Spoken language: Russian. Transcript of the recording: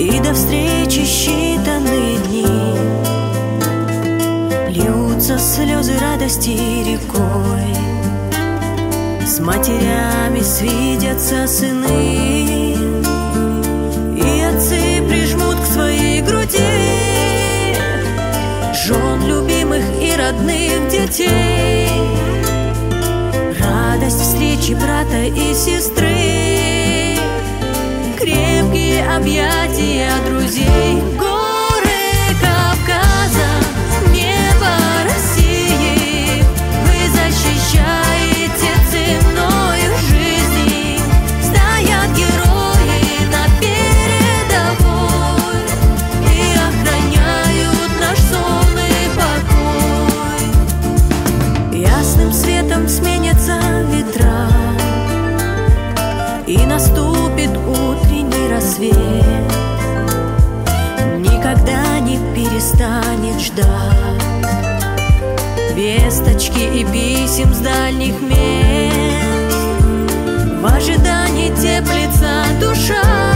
И до встречи считанные дни. Льются слезы радости рекой, с матерями свидятся сыны, и отцы прижмут к своей груди жен любимых и родных детей. Радость встречи брата и сестры, крепкие объятия друзей. Горы Кавказа, небо России, вы защищаете ценою жизни. Стоят герои на передовой и охраняют наш сон и покой. Ясным светом сменятся ветра, и наступит утренний рассвет. Никогда не перестанет ждать весточки и писем с дальних мест. В ожидании теплится душа,